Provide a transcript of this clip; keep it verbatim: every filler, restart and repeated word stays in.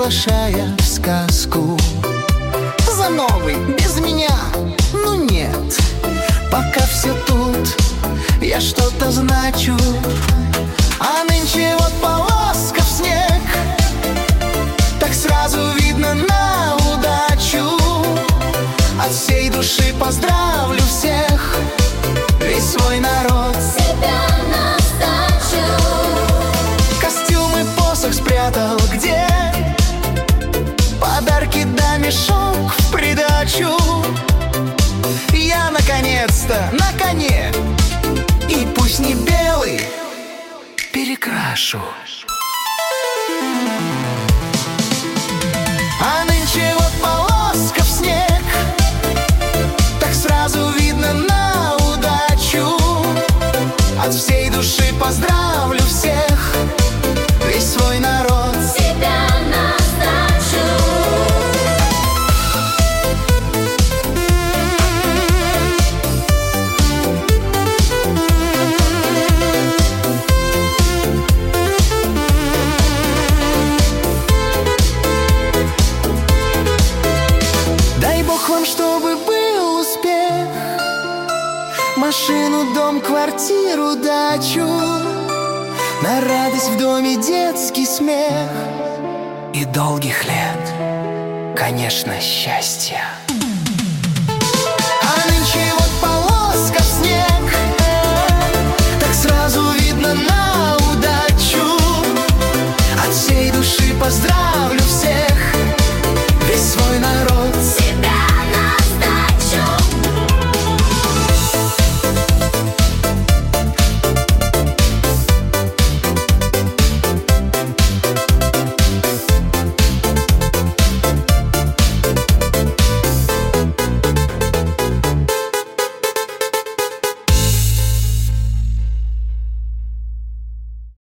приглашая в сказку. За новый без меня, ну нет, пока все тут, я что-то значу. А нынче вот полоска в снег, так сразу видно на удачу. От всей души поздравлю всех, весь свой народ, себя на сдачу. Костюм и посох спрятал где? Подарки да мешок в придачу. Я наконец-то на коне, и пусть не белый, перекрашу. А нынче вот полоска в снег, так сразу видно на удачу. От всей души поздравлю всех, весь свой народ, Себя на сдачу. дай Бог вам, чтобы был успех, машину, дом, квартиру, дачу, на радость в доме детский смех и долгих лет, конечно, счастья.